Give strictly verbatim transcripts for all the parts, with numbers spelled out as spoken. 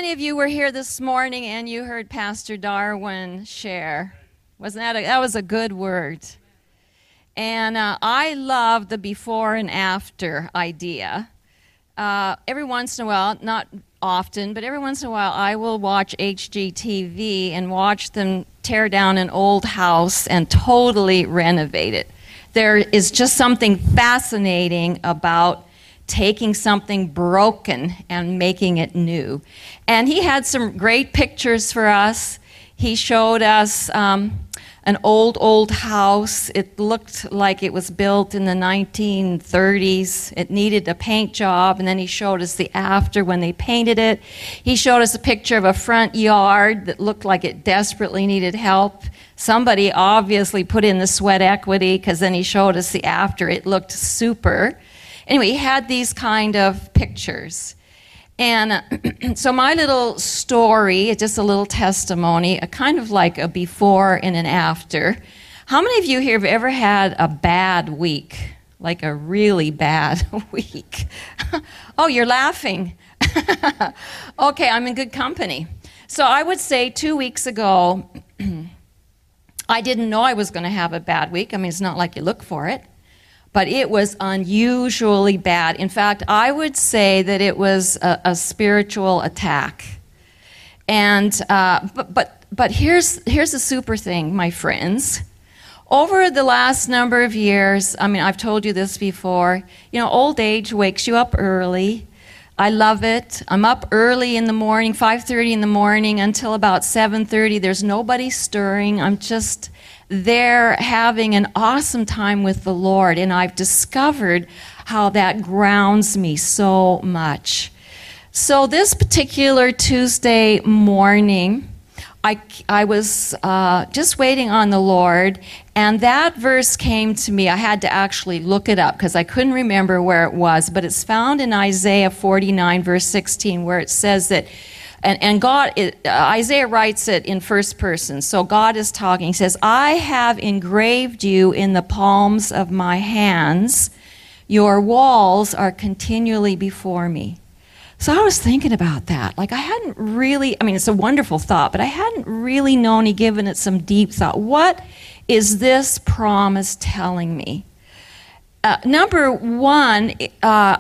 many of you were here this morning and you heard Pastor Darwin share? Wasn't that a, that was a good word? And uh, I love the before and after idea. Uh, every once in a while, not often, but every once in a while, I will watch H G T V and watch them tear down an old house and totally renovate it. There is just something fascinating about taking something broken and making it new. And he had some great pictures for us. He showed us um, an old, old house. It looked like it was built in the nineteen thirties. It needed a paint job, and then he showed us the after when they painted it. He showed us a picture of a front yard that looked like it desperately needed help. Somebody obviously put in the sweat equity, because then he showed us the after. It looked super. Anyway, he had these kind of pictures. And uh, so my little story, just a little testimony, a kind of like a before and an after. How many of you here have ever had a bad week? Like a really bad week? Oh, you're laughing. Okay, I'm in good company. So I would say two weeks ago, I didn't know I was going to have a bad week. I mean, it's not like you look for it. But it was unusually bad. In fact, I would say that it was a, a spiritual attack. And uh, but but but here's here's the super thing, my friends. Over the last number of years, I mean, I've told you this before. You know, old age wakes you up early. I love it. I'm up early in the morning, five thirty in the morning until about seven thirty. There's nobody stirring. I'm just there having an awesome time with the Lord, and I've discovered how that grounds me so much. So this particular Tuesday morning, I, I was uh, just waiting on the Lord, and that verse came to me. I had to actually look it up because I couldn't remember where it was, but it's found in Isaiah forty-nine, verse sixteen, where it says that And, and God, it, uh, Isaiah writes it in first person. So God is talking. He says, I have engraved you in the palms of my hands. Your walls are continually before me. So I was thinking about that. Like I hadn't really, I mean, it's a wonderful thought, but I hadn't really known, he given it some deep thought. What is this promise telling me? Uh, number one, uh,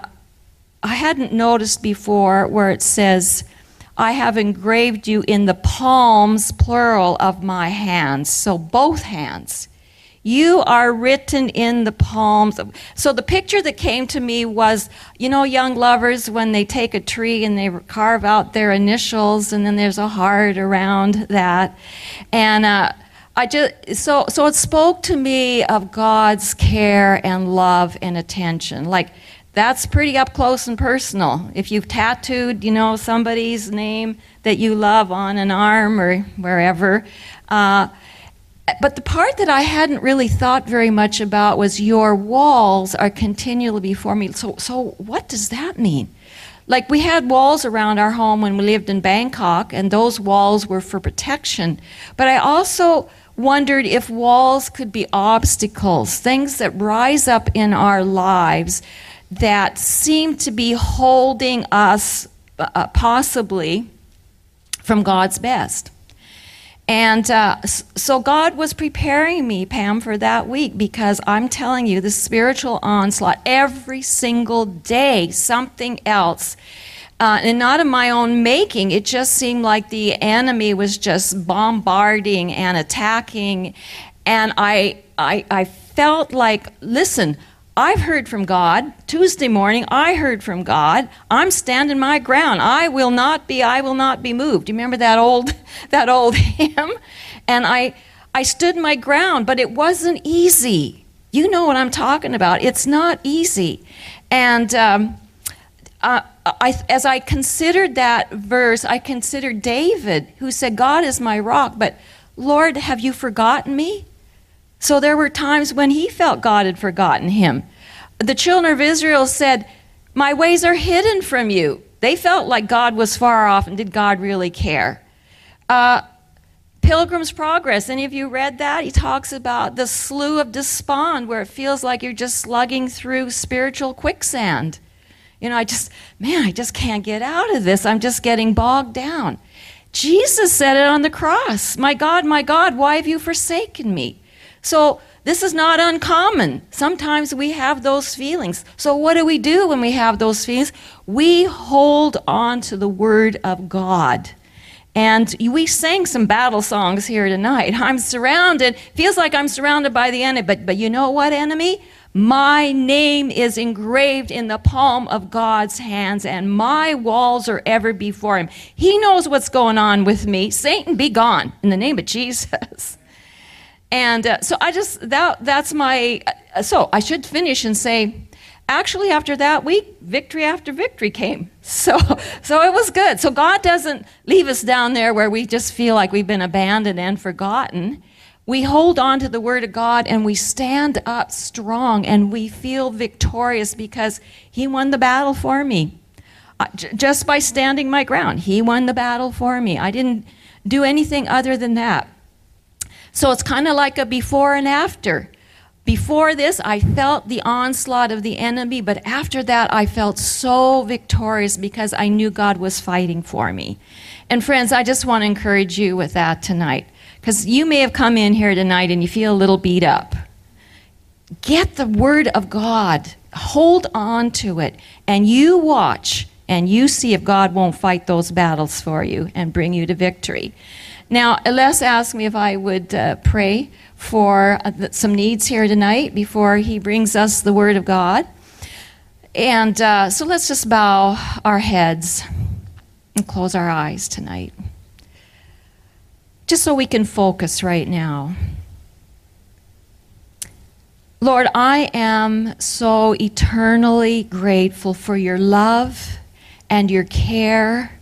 I hadn't noticed before where it says, I have engraved you in the palms, plural, of my hands. So both hands. You are written in the palms. Of, so the picture that came to me was, you know, young lovers, when they take a tree and they carve out their initials, and then there's a heart around that. And uh, I just so so it spoke to me of God's care and love and attention. Like, that's pretty up close and personal. If you've tattooed, you know, somebody's name that you love on an arm or wherever. Uh, but the part that I hadn't really thought very much about was your walls are continually before me. So, so what does that mean? Like, we had walls around our home when we lived in Bangkok, and those walls were for protection. But I also wondered if walls could be obstacles, things that rise up in our lives that seem to be holding us uh, possibly from God's best. And uh, so God was preparing me, Pam, for that week, because I'm telling you, the spiritual onslaught, every single day, something else. Uh, and not of my own making. It just seemed like the enemy was just bombarding and attacking. And I, I, I felt like, listen, I've heard from God. Tuesday morning, I heard from God. I'm standing my ground. I will not be, I will not be moved. Do you remember that old, that old hymn? And I, I stood my ground, but it wasn't easy. You know what I'm talking about. It's not easy. And um, uh, I, as I considered that verse, I considered David, who said, God is my rock, but Lord, have you forgotten me? So there were times when he felt God had forgotten him. The children of Israel said, my ways are hidden from you. They felt like God was far off, and did God really care? Uh, Pilgrim's Progress, any of you read that? He talks about the slough of despond, where it feels like you're just slugging through spiritual quicksand. You know, I just, man, I just can't get out of this. I'm just getting bogged down. Jesus said it on the cross. My God, my God, why have you forsaken me? So this is not uncommon. Sometimes we have those feelings. So what do we do when we have those feelings? We hold on to the Word of God. And we sang some battle songs here tonight. I'm surrounded, feels like I'm surrounded by the enemy. But, but you know what, enemy? My name is engraved in the palm of God's hands, and my walls are ever before him. He knows what's going on with me. Satan, be gone in the name of Jesus. And uh, so I just, that that's my, uh, so I should finish and say, actually after that week, victory after victory came. So, so it was good. So God doesn't leave us down there where we just feel like we've been abandoned and forgotten. We hold on to the Word of God and we stand up strong and we feel victorious because He won the battle for me. Uh, j- just by standing my ground, He won the battle for me. I didn't do anything other than that. So it's kind of like a before and after. Before this, I felt the onslaught of the enemy, but after that, I felt so victorious because I knew God was fighting for me. And friends, I just want to encourage you with that tonight. Because you may have come in here tonight and you feel a little beat up. Get the Word of God. Hold on to it. And you watch and you see if God won't fight those battles for you and bring you to victory. Now, Les asked me if I would uh, pray for uh, some needs here tonight before he brings us the Word of God. And uh, so let's just bow our heads and close our eyes tonight. Just so we can focus right now. Lord, I am so eternally grateful for your love and your care.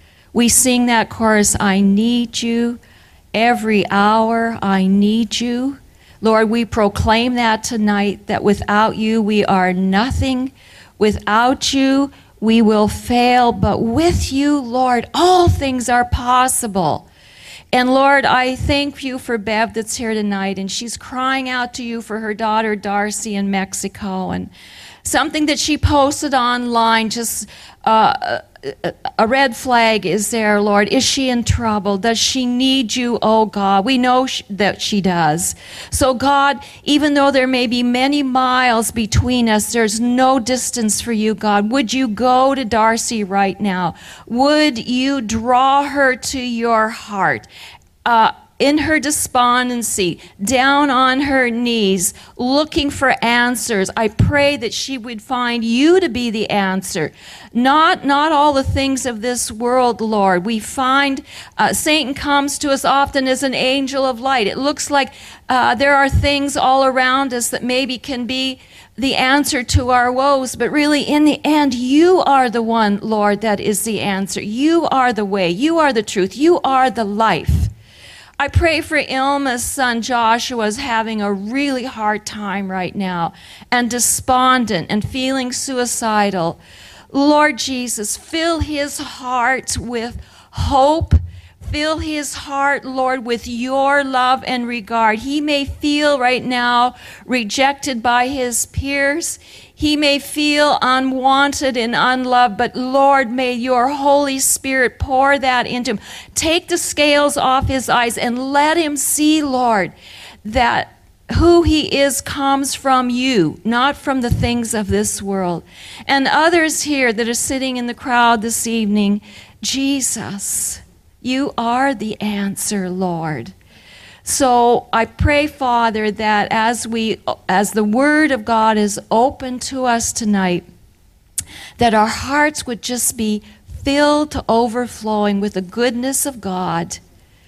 We sing that chorus, I need you. Every hour, I need you. Lord, we proclaim that tonight, that without you, we are nothing. Without you, we will fail. But with you, Lord, all things are possible. And Lord, I thank you for Bev that's here tonight, and she's crying out to you for her daughter Darcy in Mexico, and something that she posted online, just uh, a red flag is there, Lord. Is she in trouble? Does she need you, oh God? We know sh- that she does. So God, even though there may be many miles between us, there's no distance for you, God. Would you go to Darcy right now? Would you draw her to your heart? Uh, in her despondency, down on her knees, looking for answers. I pray that she would find you to be the answer. Not, not all the things of this world, Lord. We find uh, Satan comes to us often as an angel of light. It looks like uh, there are things all around us that maybe can be the answer to our woes, but really in the end, you are the one, Lord, that is the answer. You are the way. You are the truth. You are the life. I pray for Ilma's son Joshua is having a really hard time right now and despondent and feeling suicidal. Lord Jesus, fill his heart with hope. Fill his heart, Lord, with your love and regard. He may feel right now rejected by his peers. He may feel unwanted and unloved, but Lord, may your Holy Spirit pour that into him. Take the scales off his eyes and let him see, Lord, that who he is comes from you, not from the things of this world. And others here that are sitting in the crowd this evening, Jesus, you are the answer, Lord. So I pray, Father, that as we, as the Word of God is open to us tonight, that our hearts would just be filled to overflowing with the goodness of God.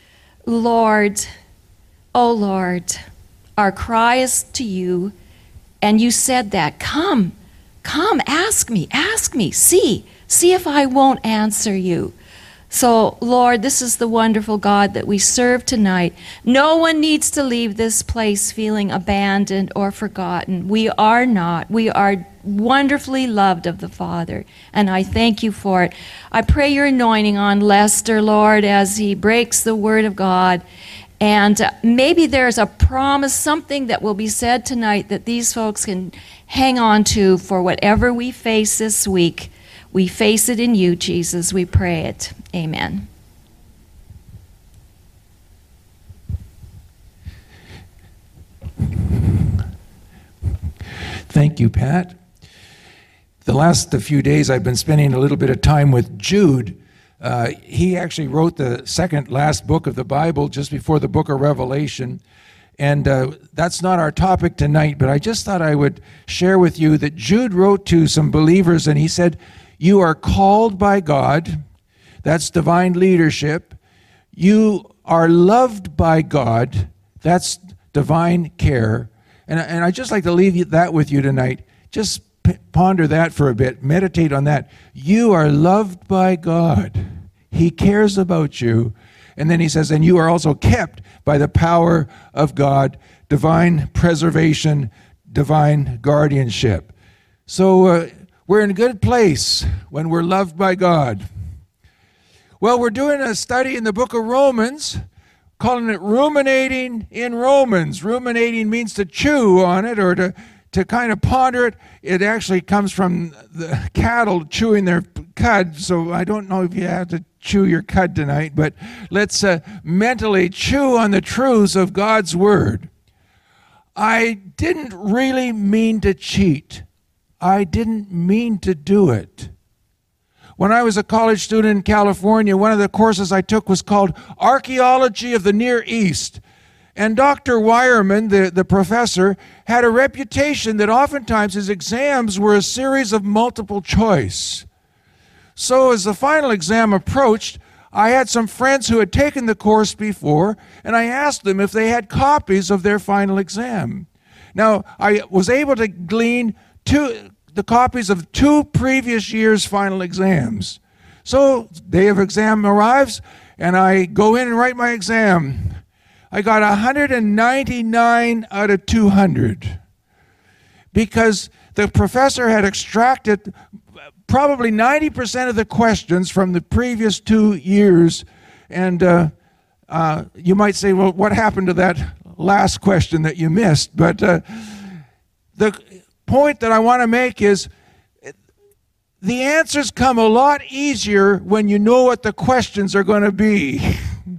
Lord, oh Lord, our cry is to you, and you said that. Come, come, ask me, ask me, see, see if I won't answer you. So, Lord, this is the wonderful God that we serve tonight. No one needs to leave this place feeling abandoned or forgotten. We are not. We are wonderfully loved of the Father, and I thank you for it. I pray your anointing on Lester, Lord, as he breaks the word of God. And uh, maybe there's a promise, something that will be said tonight that these folks can hang on to for whatever we face this week. We face it in you, Jesus. We pray it. Amen. Thank you, Pat. The last few days I've been spending a little bit of time with Jude. Uh, he actually wrote the second last book of the Bible just before the book of Revelation. And uh, that's not our topic tonight, but I just thought I would share with you that Jude wrote to some believers and he said, you are called by God. That's divine leadership. You are loved by God. That's divine care. And, and I'd just like to leave that with you tonight. Just p- ponder that for a bit. Meditate on that. You are loved by God. He cares about you. And then he says, and you are also kept by the power of God, divine preservation, divine guardianship. So uh, we're in a good place when we're loved by God. Well, we're doing a study in the book of Romans, calling it Ruminating in Romans. Ruminating means to chew on it or to, to kind of ponder it. It actually comes from the cattle chewing their cud, so I don't know if you have to chew your cud tonight, but let's uh, mentally chew on the truths of God's Word. I didn't really mean to cheat. I didn't mean to do it. When I was a college student in California, one of the courses I took was called Archaeology of the Near East. And Doctor Wireman, the, the professor, had a reputation that oftentimes his exams were a series of multiple choice. So as the final exam approached, I had some friends who had taken the course before, and I asked them if they had copies of their final exam. Now, I was able to glean two... the copies of two previous years' final exams. So, day of exam arrives, and I go in and write my exam. I got one hundred ninety-nine out of two hundred because the professor had extracted probably ninety percent of the questions from the previous two years. And uh, uh, you might say, well, what happened to that last question that you missed? But uh, the point that I want to make is the answers come a lot easier when you know what the questions are going to be.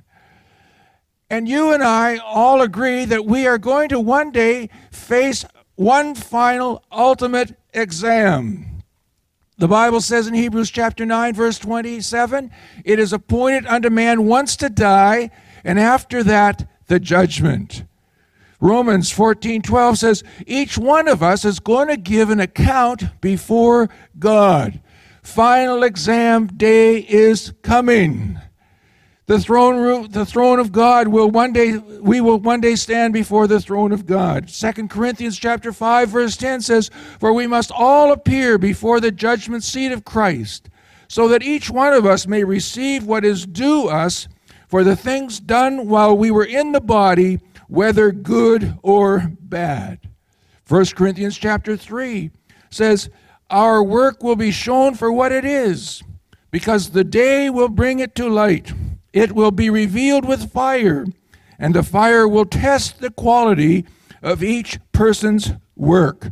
And you and I all agree that we are going to one day face one final ultimate exam. The Bible says in Hebrews chapter nine, verse twenty-seven, it is appointed unto man once to die, and after that, the judgment. Romans fourteen twelve says, each one of us is going to give an account before God. Final exam day is coming. The throne room, the throne of God will one day, we will one day stand before the throne of God. Second Corinthians chapter five, verse ten says, for we must all appear before the judgment seat of Christ, so that each one of us may receive what is due us for the things done while we were in the body, whether good or bad. First Corinthians chapter three says, our work will be shown for what it is, because the day will bring it to light. It will be revealed with fire, and the fire will test the quality of each person's work.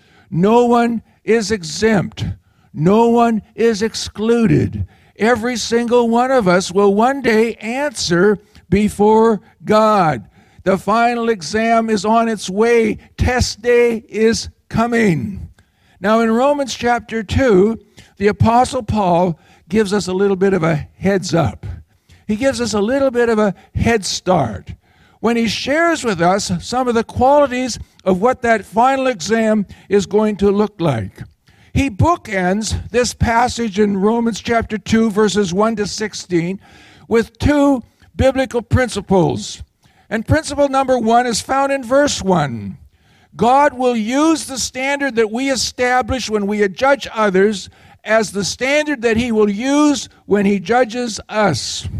No one is exempt. No one is excluded. Every single one of us will one day answer before God. The final exam is on its way. Test day is coming. Now in Romans chapter two, the Apostle Paul gives us a little bit of a heads up. He gives us a little bit of a head start when he shares with us some of the qualities of what that final exam is going to look like. He bookends this passage in Romans chapter two, verses one to sixteen, with two biblical principles. And principle number one is found in verse one. God will use the standard that we establish when we judge others as the standard that he will use when he judges us.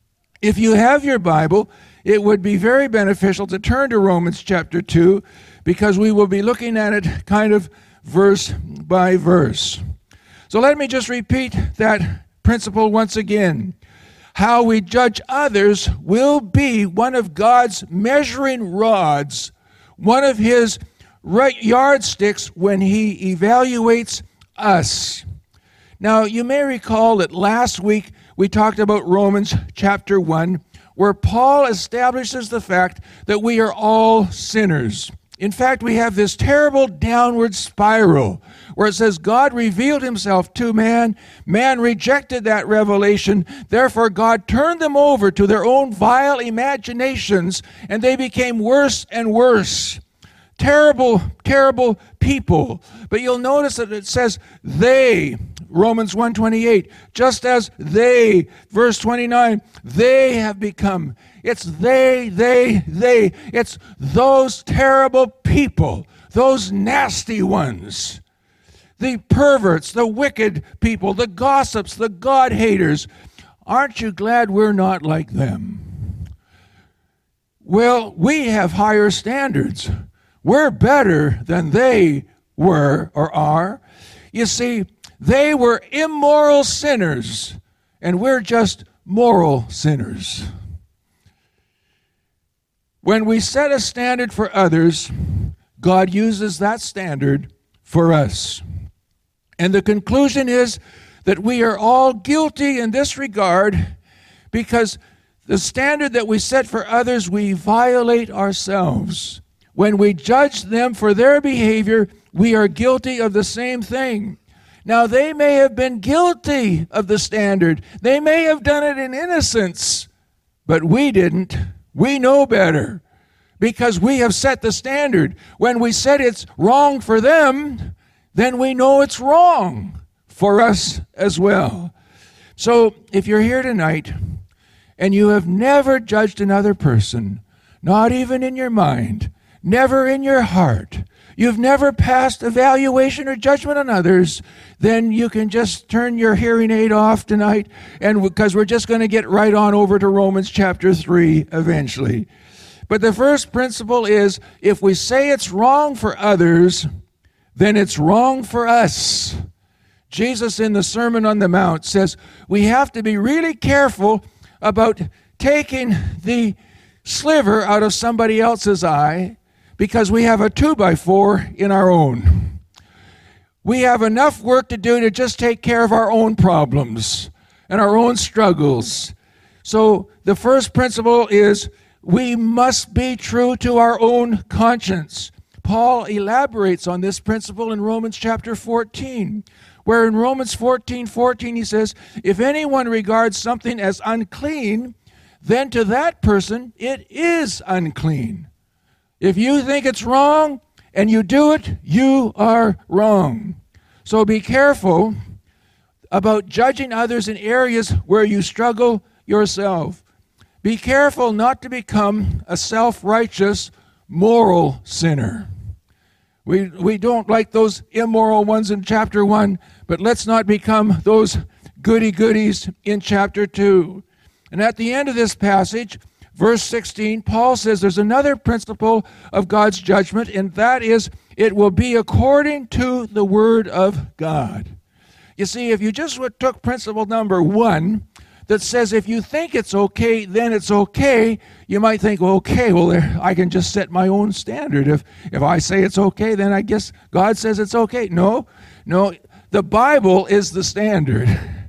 If you have your Bible, it would be very beneficial to turn to Romans chapter two, because we will be looking at it kind of verse by verse. So let me just repeat that principle once again. how we judge others will be one of God's measuring rods, one of his yardsticks when he evaluates us. Now, you may recall that last week we talked about Romans chapter one, where Paul establishes the fact that we are all sinners. In fact, we have this terrible downward spiral where it says God revealed himself to man, man rejected that revelation, therefore God turned them over to their own vile imaginations, and they became worse and worse. Terrible, terrible people. But you'll notice that it says they, Romans one twenty-eight, just as they, verse twenty-nine, they have become. It's they, they, they. It's those terrible people, those nasty ones, the perverts, the wicked people, the gossips, the God-haters. Aren't you glad we're not like them? Well, we have higher standards. We're better than they were or are. You see, they were immoral sinners, and we're just moral sinners. When we set a standard for others, God uses that standard for us. And the conclusion is that we are all guilty in this regard because the standard that we set for others, we violate ourselves. When we judge them for their behavior, we are guilty of the same thing. Now, they may have been guilty of the standard. They may have done it in innocence, but we didn't. We know better because we have set the standard. When we said it's wrong for them, then we know it's wrong for us as well. So, if you're here tonight and you have never judged another person, not even in your mind, never in your heart, you've never passed evaluation or judgment on others, then you can just turn your hearing aid off tonight, and because we're just going to get right on over to Romans chapter three eventually. But the first principle is, if we say it's wrong for others, then it's wrong for us. Jesus in the Sermon on the Mount says we have to be really careful about taking the sliver out of somebody else's eye, because we have a two by four in our own. We have enough work to do to just take care of our own problems and our own struggles. So the first principle is we must be true to our own conscience. Paul elaborates on this principle in Romans chapter fourteen, where in Romans fourteen fourteen he says, if anyone regards something as unclean, then to that person it is unclean. If you think it's wrong and you do it, you are wrong. So be careful about judging others in areas where you struggle yourself. Be careful not to become a self-righteous, moral sinner. We, we don't like those immoral ones in chapter one, but let's not become those goody-goodies in chapter two. And at the end of this passage, verse sixteen, Paul says there's another principle of God's judgment, and that is it will be according to the Word of God. You see, if you just took principle number one, that says if you think it's okay, then it's okay, you might think, well, okay, well, there, I can just set my own standard. If, if I say it's okay, then I guess God says it's okay. No, no, the Bible is the standard.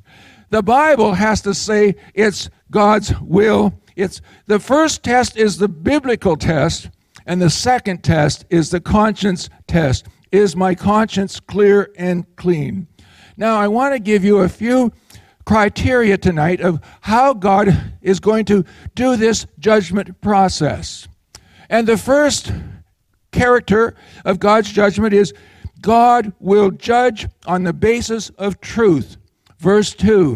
The Bible has to say it's God's will. It's the first test is the biblical test, and the second test is the conscience test. Is my conscience clear and clean? Now, I want to give you a few criteria tonight of how God is going to do this judgment process. And the first character of God's judgment is God will judge on the basis of truth. Verse two,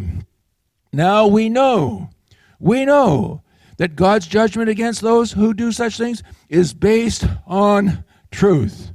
now we know, we know that God's judgment against those who do such things is based on truth.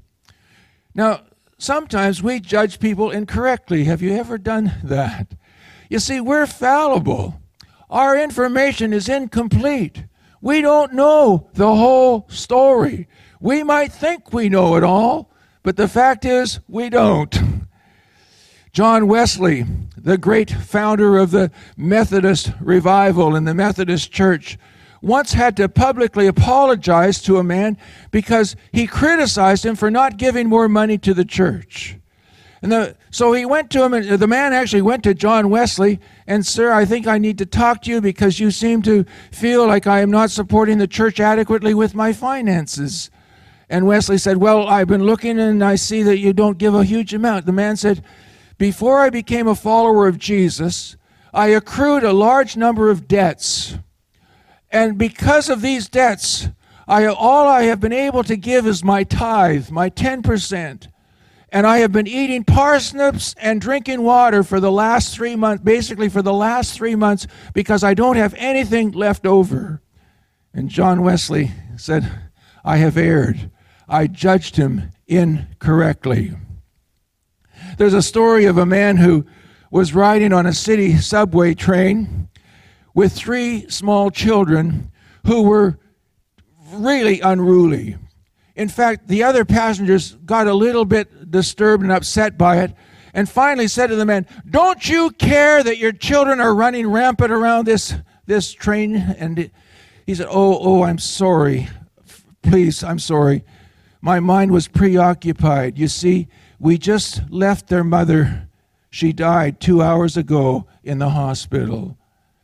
Now, sometimes we judge people incorrectly. Have you ever done that? You see, we're fallible. Our information is incomplete. We don't know the whole story. We might think we know it all, but the fact is we don't. John Wesley, the great founder of the Methodist revival in the Methodist Church, once had to publicly apologize to a man because he criticized him for not giving more money to the church. And the, so he went to him, and the man actually went to John Wesley, and, "Sir, I think I need to talk to you because you seem to feel like I am not supporting the church adequately with my finances." And Wesley said, "Well, I've been looking and I see that you don't give a huge amount." The man said, "Before I became a follower of Jesus, I accrued a large number of debts. And because of these debts, I, all I have been able to give is my tithe, my ten percent. And I have been eating parsnips and drinking water for the last three months, basically for the last three months, because I don't have anything left over." And John Wesley said, "I have erred. I judged him incorrectly." There's a story of a man who was riding on a city subway train with three small children who were really unruly. In fact, the other passengers got a little bit disturbed and upset by it, and finally said to the man, "Don't you care that your children are running rampant around this, this train?" And he said, "Oh, oh, I'm sorry. Please, I'm sorry. My mind was preoccupied. You see, we just left their mother. She died two hours ago in the hospital."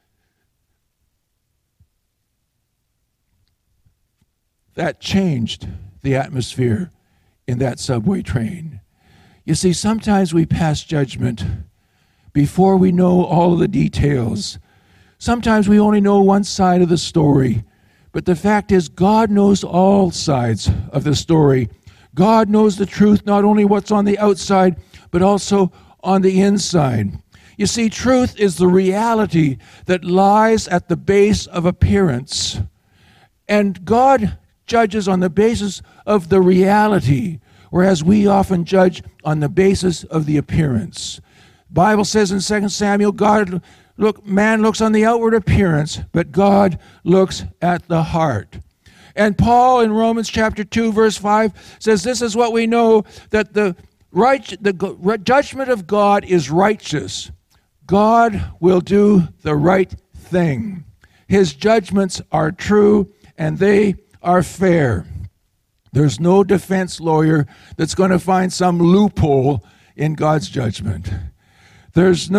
That changed the atmosphere in that subway train. You see, sometimes we pass judgment before we know all of the details. Sometimes we only know one side of the story. But the fact is, God knows all sides of the story. God knows the truth, not only what's on the outside, but also on the inside. You see, truth is the reality that lies at the base of appearance. And God judges on the basis of the reality, whereas we often judge on the basis of the appearance. The Bible says in Second Samuel, God look, man looks on the outward appearance, but God looks at the heart. And Paul in Romans chapter two, verse five says, "This is what we know, that the right, the judgment of God is righteous. God will do the right thing. His judgments are true, and they are fair." There's no defense lawyer that's going to find some loophole in God's judgment. There's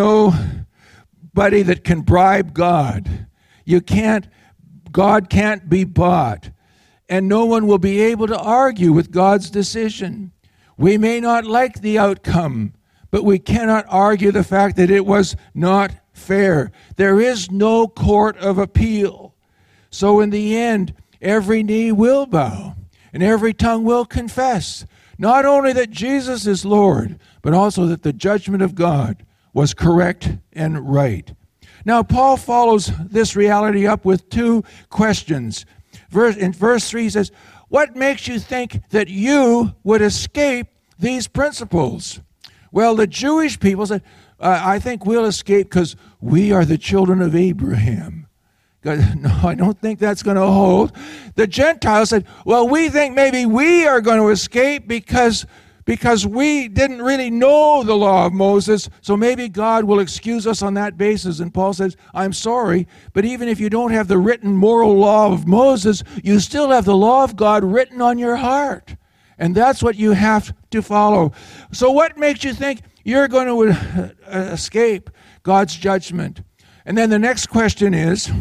nobody that can bribe God. You can't, God can't be bought. And no one will be able to argue with God's decision. We may not like the outcome, but we cannot argue the fact that it was not fair. There is no court of appeal. So in the end, every knee will bow, and every tongue will confess, not only that Jesus is Lord, but also that the judgment of God was correct and right. Now, Paul follows this reality up with two questions. Verse, in verse three, he says, "What makes you think that you would escape these principles?" Well, the Jewish people said, uh, "I think we'll escape because we are the children of Abraham." God, no, I don't think that's going to hold. The Gentiles said, "Well, we think maybe we are going to escape because, because we didn't really know the law of Moses, so maybe God will excuse us on that basis." And Paul says, "I'm sorry, but even if you don't have the written moral law of Moses, you still have the law of God written on your heart. And that's what you have to follow. So what makes you think you're going to escape God's judgment?" And then the next question is,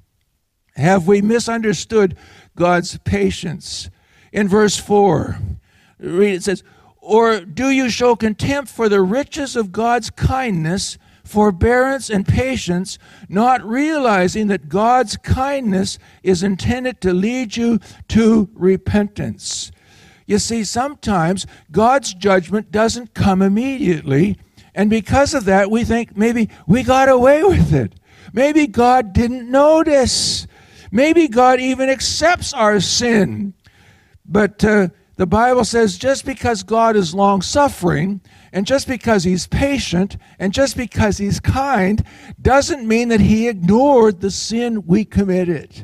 have we misunderstood God's patience? In verse four, read, it says, "Or do you show contempt for the riches of God's kindness, forbearance, and patience, not realizing that God's kindness is intended to lead you to repentance?" You see, sometimes God's judgment doesn't come immediately, and because of that, we think maybe we got away with it. Maybe God didn't notice. Maybe God even accepts our sin. But uh, the Bible says just because God is long-suffering, and just because he's patient, and just because he's kind, doesn't mean that he ignored the sin we committed.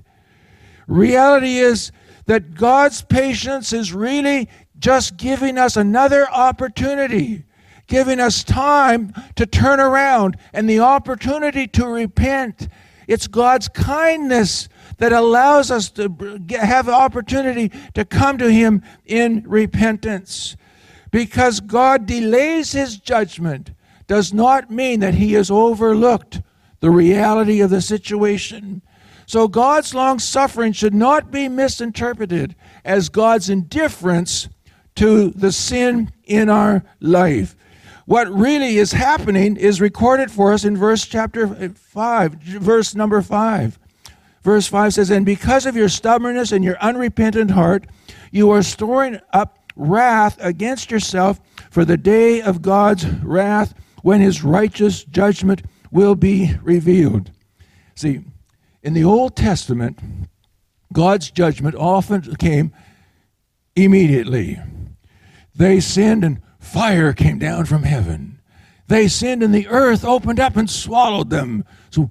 Reality is that God's patience is really just giving us another opportunity, giving us time to turn around and the opportunity to repent. It's God's kindness that allows us to have the opportunity to come to Him in repentance. Because God delays His judgment does not mean that He has overlooked the reality of the situation. So God's long-suffering should not be misinterpreted as God's indifference to the sin in our life. What really is happening is recorded for us in verse chapter five, verse number five. Verse five says, "And because of your stubbornness and your unrepentant heart, you are storing up wrath against yourself for the day of God's wrath, when His righteous judgment will be revealed." See, in the Old Testament, God's judgment often came immediately. They sinned and fire came down from heaven. They sinned and the earth opened up and swallowed them. So,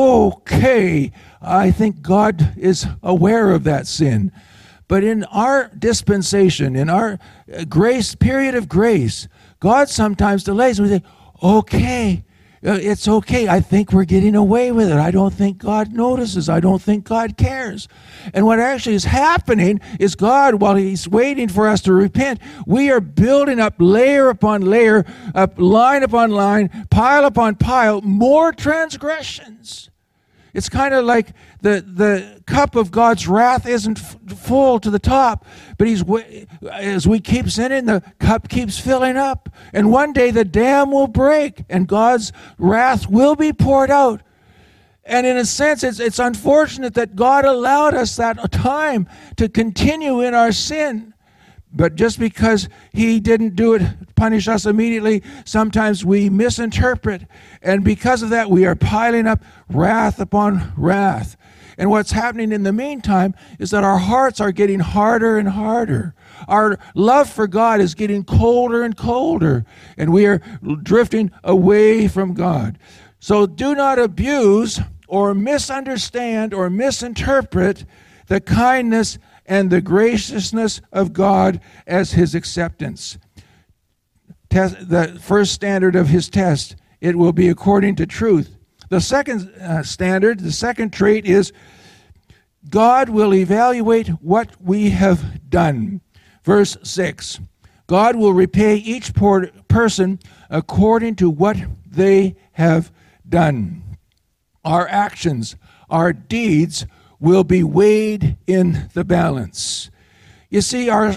okay, I think God is aware of that sin. But in our dispensation, in our grace, period of grace, God sometimes delays. We say, okay, it's okay. I think we're getting away with it. I don't think God notices. I don't think God cares. And what actually is happening is God, while He's waiting for us to repent, we are building up layer upon layer, up line upon line, pile upon pile, more transgressions. It's kind of like the, the cup of God's wrath isn't f- full to the top, but he's as we keep sinning, the cup keeps filling up. And one day the dam will break and God's wrath will be poured out. And in a sense, it's, it's unfortunate that God allowed us that time to continue in our sin. But just because He didn't do it, punish us immediately, sometimes we misinterpret. And because of that, we are piling up wrath upon wrath. And what's happening in the meantime is that our hearts are getting harder and harder. Our love for God is getting colder and colder. And we are drifting away from God. So do not abuse or misunderstand or misinterpret the kindness and the graciousness of God as His acceptance. Test, the first standard of His test, it will be according to truth. The second uh, standard, the second trait is God will evaluate what we have done. Verse six, God will repay each por- person according to what they have done. Our actions, our deeds will be weighed in the balance. You see, our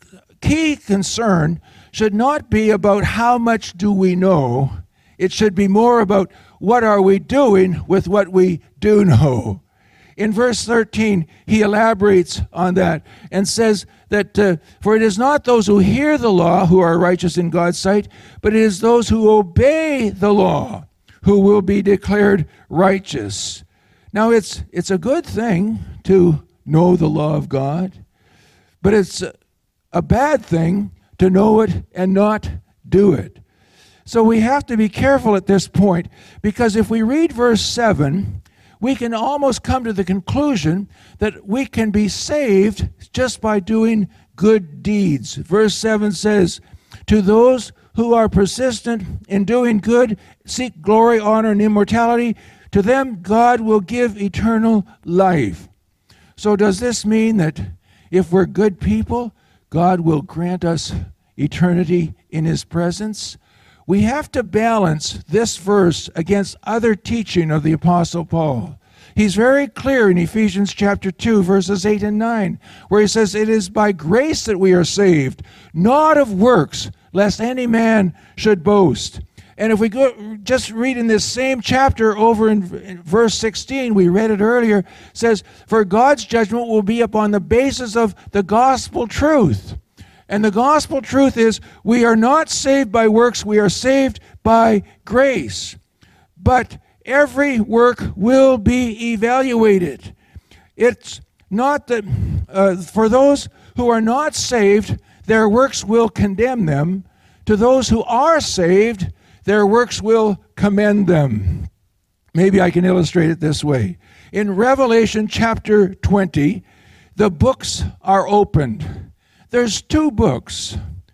key concern should not be about how much do we know. It should be more about what are we doing with what we do know. In verse thirteen, he elaborates on that and says that, uh, for it is not those who hear the law who are righteous in God's sight, but it is those who obey the law who will be declared righteous. Now, it's it's a good thing to know the law of God, but it's a, a bad thing to know it and not do it. So we have to be careful at this point, because if we read verse seven, we can almost come to the conclusion that we can be saved just by doing good deeds. Verse seven says, "To those who are persistent in doing good, seek glory, honor, and immortality, to them God will give eternal life." So does this mean that if we're good people, God will grant us eternity in His presence? We have to balance this verse against other teaching of the Apostle Paul. He's very clear in Ephesians chapter two, verses eight and nine, where he says, "It is by grace that we are saved, not of works, lest any man should boast." And if we go just read in this same chapter over in, in verse sixteen, we read it earlier, says, "For God's judgment will be upon the basis of the gospel truth." And the gospel truth is we are not saved by works, we are saved by grace. But every work will be evaluated. It's not that uh, for those who are not saved, their works will condemn them. To those who are saved, their works will commend them. Maybe I can illustrate it this way. In Revelation chapter twenty, the books are opened. There's two books.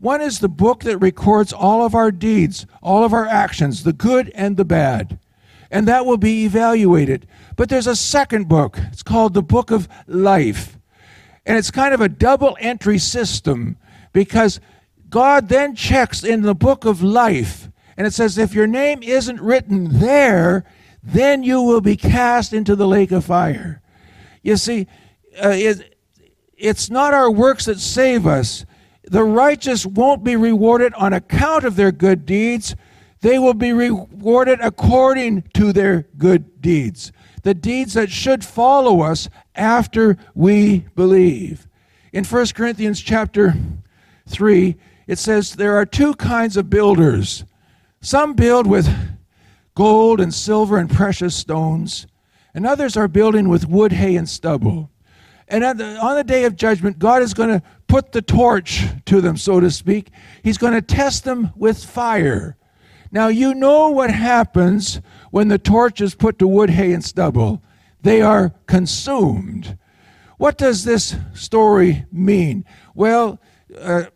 One is the book that records all of our deeds, all of our actions, the good and the bad. And that will be evaluated. But there's a second book. It's called the Book of Life. And it's kind of a double entry system, because God then checks in the Book of Life. And it says, if your name isn't written there, then you will be cast into the lake of fire. You see, uh, it, it's not our works that save us. The righteous won't be rewarded on account of their good deeds. They will be rewarded according to their good deeds, the deeds that should follow us after we believe. In First Corinthians chapter three, it says there are two kinds of builders. Some build with gold and silver and precious stones, and others are building with wood, hay, and stubble. And on the, on the day of judgment, God is going to put the torch to them, so to speak. He's going to test them with fire. Now, you know what happens when the torch is put to wood, hay, and stubble. They are consumed. What does this story mean? Well, uh,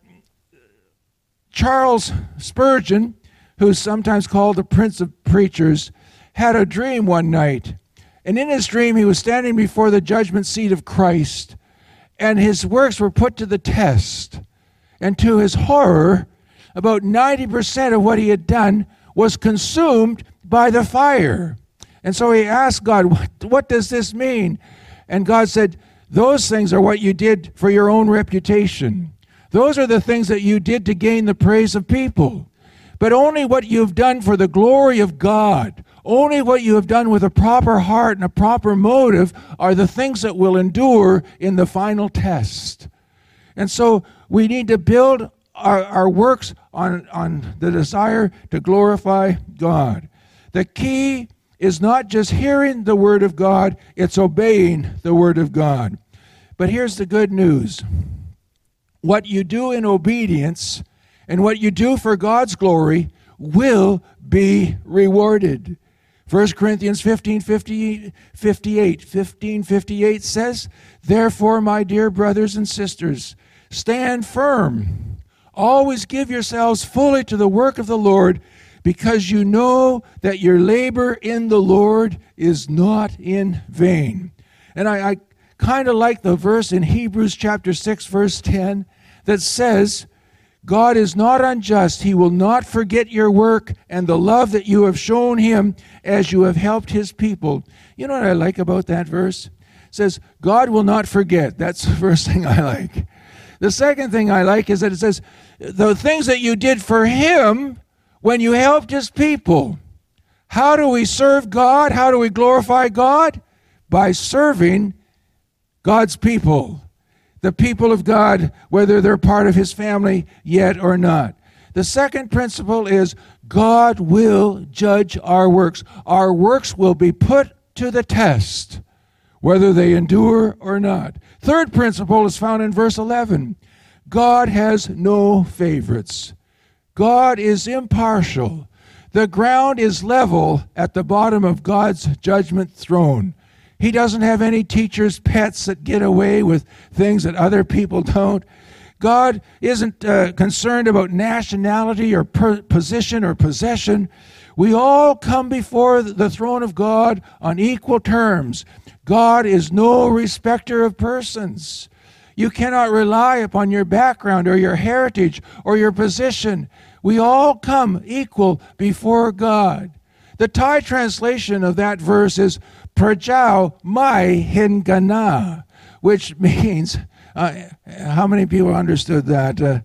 Charles Spurgeon, who's sometimes called the Prince of Preachers, had a dream one night. And in his dream, he was standing before the judgment seat of Christ, and his works were put to the test. And to his horror, about ninety percent of what he had done was consumed by the fire. And so he asked God, what, what does this mean? And God said, those things are what you did for your own reputation. Those are the things that you did to gain the praise of people. But only what you've done for the glory of God, only what you have done with a proper heart and a proper motive are the things that will endure in the final test. And so we need to build our, our works on, on the desire to glorify God. The key is not just hearing the Word of God, it's obeying the Word of God. But here's the good news. What you do in obedience and what you do for God's glory will be rewarded. First Corinthians fifteen fifty-eight, fifteen fifty-eight says, therefore, my dear brothers and sisters, stand firm. Always give yourselves fully to the work of the Lord, because you know that your labor in the Lord is not in vain. And I, I kind of like the verse in Hebrews chapter six, verse ten, that says, God is not unjust. He will not forget your work and the love that you have shown him as you have helped his people. You know what I like about that verse? It says, God will not forget. That's the first thing I like. The second thing I like is that it says, the things that you did for him when you helped his people. How do we serve God? How do we glorify God? By serving God's people. The people of God, whether they're part of his family yet or not. The second principle is God will judge our works. Our works will be put to the test, whether they endure or not. Third principle is found in verse eleven. God has no favorites. God is impartial. The ground is level at the bottom of God's judgment throne. He doesn't have any teachers' pets that get away with things that other people don't. God isn't uh, concerned about nationality or per- position or possession. We all come before the throne of God on equal terms. God is no respecter of persons. You cannot rely upon your background or your heritage or your position. We all come equal before God. The Thai translation of that verse is Prajau Mai Hingana, which means, uh, how many people understood that uh,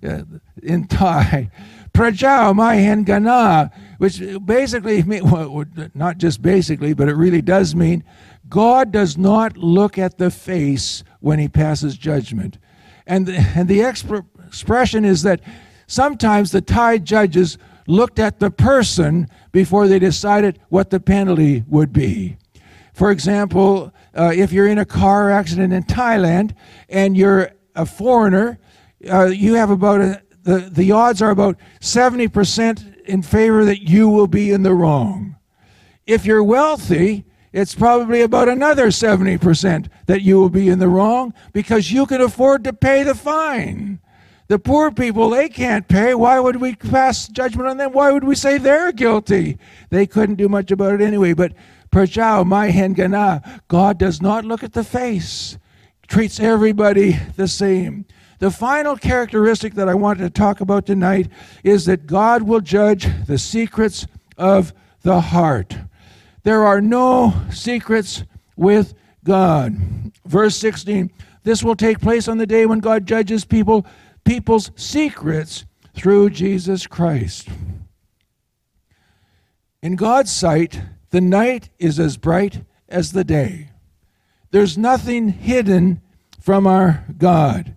in Thai? Prajau Mai Hingana, which basically means, well, not just basically, but it really does mean, God does not look at the face when he passes judgment. And the, and the exp- expression is that sometimes the Thai judges looked at the person before they decided what the penalty would be. For example, uh, if you're in a car accident in Thailand and you're a foreigner, uh, you have about a, the, the odds are about seventy percent in favor that you will be in the wrong. If you're wealthy, it's probably about another seventy percent that you will be in the wrong because you can afford to pay the fine. The poor people, they can't pay. Why would we pass judgment on them? Why would we say they're guilty? They couldn't do much about it anyway. But Prajao, my hengana, God does not look at the face. Treats everybody the same. The final characteristic that I want to talk about tonight is that God will judge the secrets of the heart. There are no secrets with God. Verse sixteen, this will take place on the day when God judges people, people's secrets through Jesus Christ. In God's sight, the night is as bright as the day. There's nothing hidden from our God.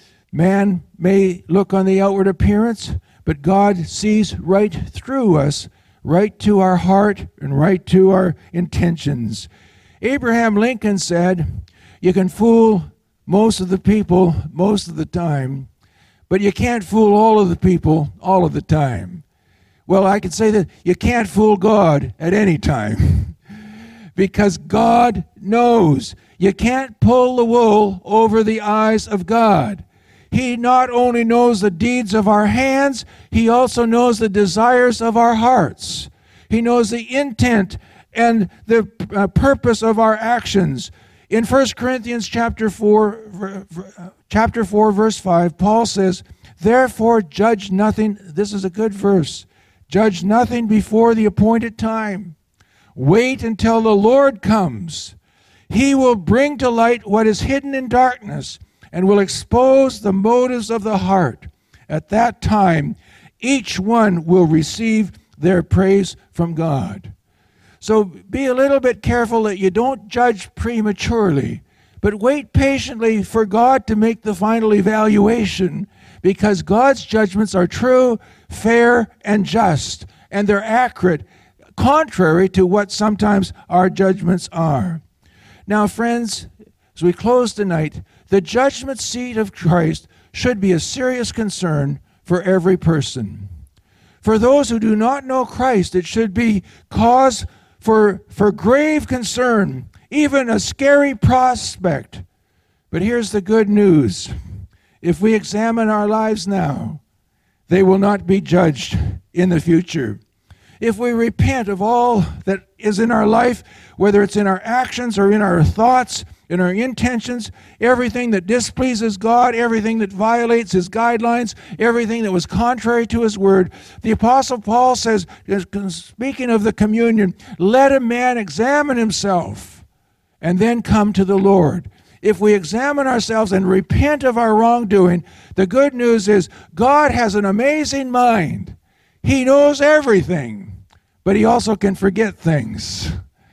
Man may look on the outward appearance, but God sees right through us, right to our heart and right to our intentions. Abraham Lincoln said, you can fool most of the people most of the time, but you can't fool all of the people all of the time. Well, I could say that you can't fool God at any time because God knows. You can't pull the wool over the eyes of God. He not only knows the deeds of our hands, he also knows the desires of our hearts. He knows the intent and the uh, purpose of our actions. In First Corinthians chapter four, chapter four, verse five, Paul says, therefore judge nothing, this is a good verse, judge nothing before the appointed time. Wait until the Lord comes. He will bring to light what is hidden in darkness and will expose the motives of the heart. At that time, each one will receive their praise from God. So be a little bit careful that you don't judge prematurely, but wait patiently for God to make the final evaluation, because God's judgments are true, fair, and just, and they're accurate, contrary to what sometimes our judgments are. Now, friends, as we close tonight, the judgment seat of Christ should be a serious concern for every person. For those who do not know Christ, it should be cause for, for grave concern, even a scary prospect. But here's the good news. If we examine our lives now, they will not be judged in the future. If we repent of all that is in our life, whether it's in our actions or in our thoughts, in our intentions, everything that displeases God, everything that violates his guidelines, everything that was contrary to his word. The Apostle Paul says, speaking of the communion, let a man examine himself and then come to the Lord. If we examine ourselves and repent of our wrongdoing, the good news is God has an amazing mind. He knows everything, but he also can forget things.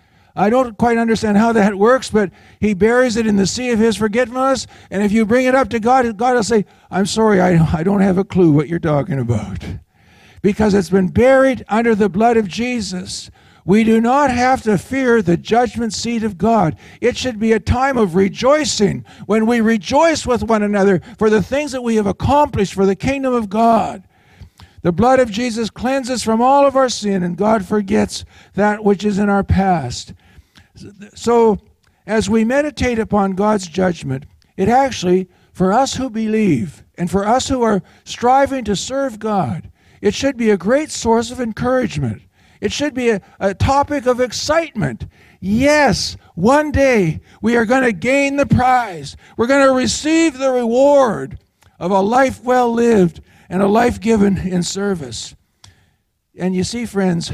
I don't quite understand how that works, but he buries it in the sea of his forgetfulness, and if you bring it up to God, God will say, I'm sorry, I, I don't have a clue what you're talking about. Because it's been buried under the blood of Jesus. We do not have to fear the judgment seat of God. It should be a time of rejoicing, when we rejoice with one another for the things that we have accomplished for the kingdom of God. The blood of Jesus cleanses from all of our sin, and God forgets that which is in our past. So, as we meditate upon God's judgment, it actually, for us who believe, and for us who are striving to serve God, it should be a great source of encouragement. It should be a, a topic of excitement. Yes, one day we are going to gain the prize. We're going to receive the reward of a life well lived and a life given in service. And you see, friends,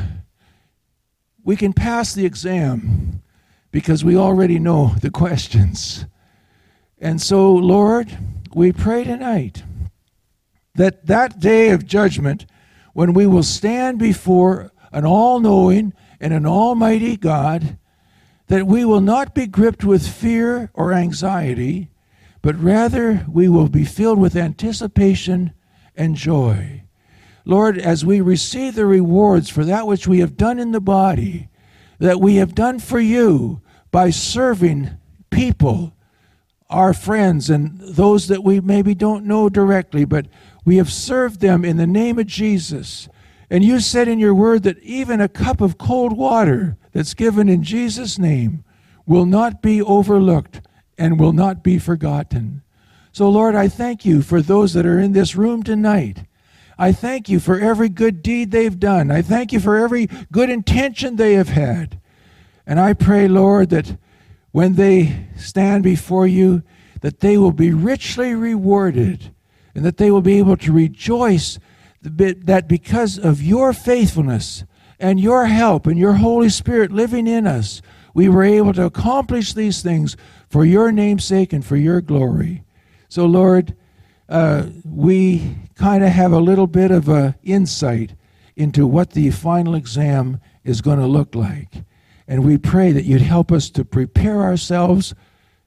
we can pass the exam because we already know the questions. And so, Lord, we pray tonight that that day of judgment, when we will stand before an all-knowing and an almighty God, that we will not be gripped with fear or anxiety, but rather we will be filled with anticipation and joy. Lord, as we receive the rewards for that which we have done in the body, that we have done for you by serving people, our friends and those that we maybe don't know directly, but we have served them in the name of Jesus. And you said in your word that even a cup of cold water that's given in Jesus' name will not be overlooked and will not be forgotten. So, Lord, I thank you for those that are in this room tonight. I thank you for every good deed they've done. I thank you for every good intention they have had. And I pray, Lord, that when they stand before you, that they will be richly rewarded and that they will be able to rejoice that because of your faithfulness and your help and your Holy Spirit living in us, we were able to accomplish these things for your name's sake and for your glory. So, Lord, uh, we kind of have a little bit of a insight into what the final exam is going to look like. And we pray that you'd help us to prepare ourselves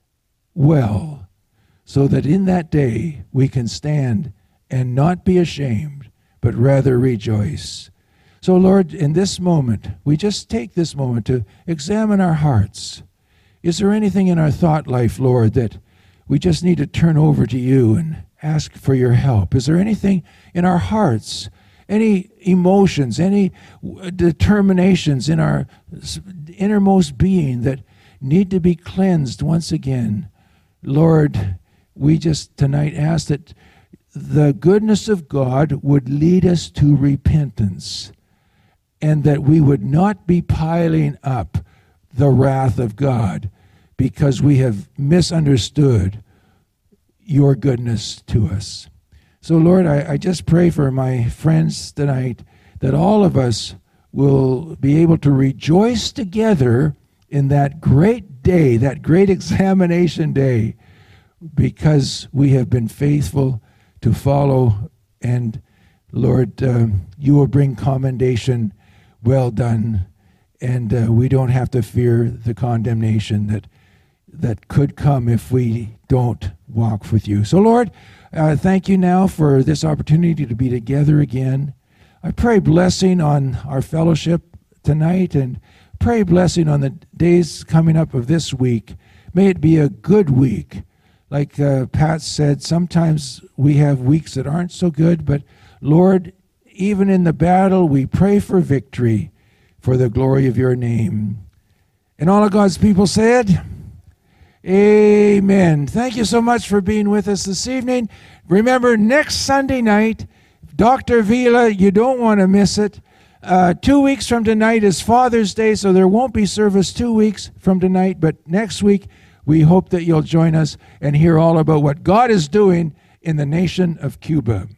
well so that in that day we can stand and not be ashamed, but rather rejoice. So, Lord, in this moment, we just take this moment to examine our hearts. Is there anything in our thought life, Lord, that we just need to turn over to you and ask for your help? Is there anything in our hearts, any emotions, any determinations in our innermost being that need to be cleansed once again? Lord, we just tonight ask that the goodness of God would lead us to repentance and that we would not be piling up the wrath of God because we have misunderstood your goodness to us. So, Lord, I, I just pray for my friends tonight that all of us will be able to rejoice together in that great day, that great examination day, because we have been faithful to follow. And, Lord, uh, you will bring commendation. Well done. And uh, we don't have to fear the condemnation that that could come if we don't walk with you. So, Lord, uh, thank you now for this opportunity to be together again. I pray blessing on our fellowship tonight and pray blessing on the days coming up of this week. May it be a good week. Like uh, Pat said, sometimes we have weeks that aren't so good, but Lord, even in the battle, we pray for victory for the glory of your name. And all of God's people said, amen. Thank you so much for being with us this evening. Remember, next Sunday night, Doctor Vila, you don't want to miss it. Uh, two weeks from tonight is Father's Day, so there won't be service two weeks from tonight, but next week we hope that you'll join us and hear all about what God is doing in the nation of Cuba.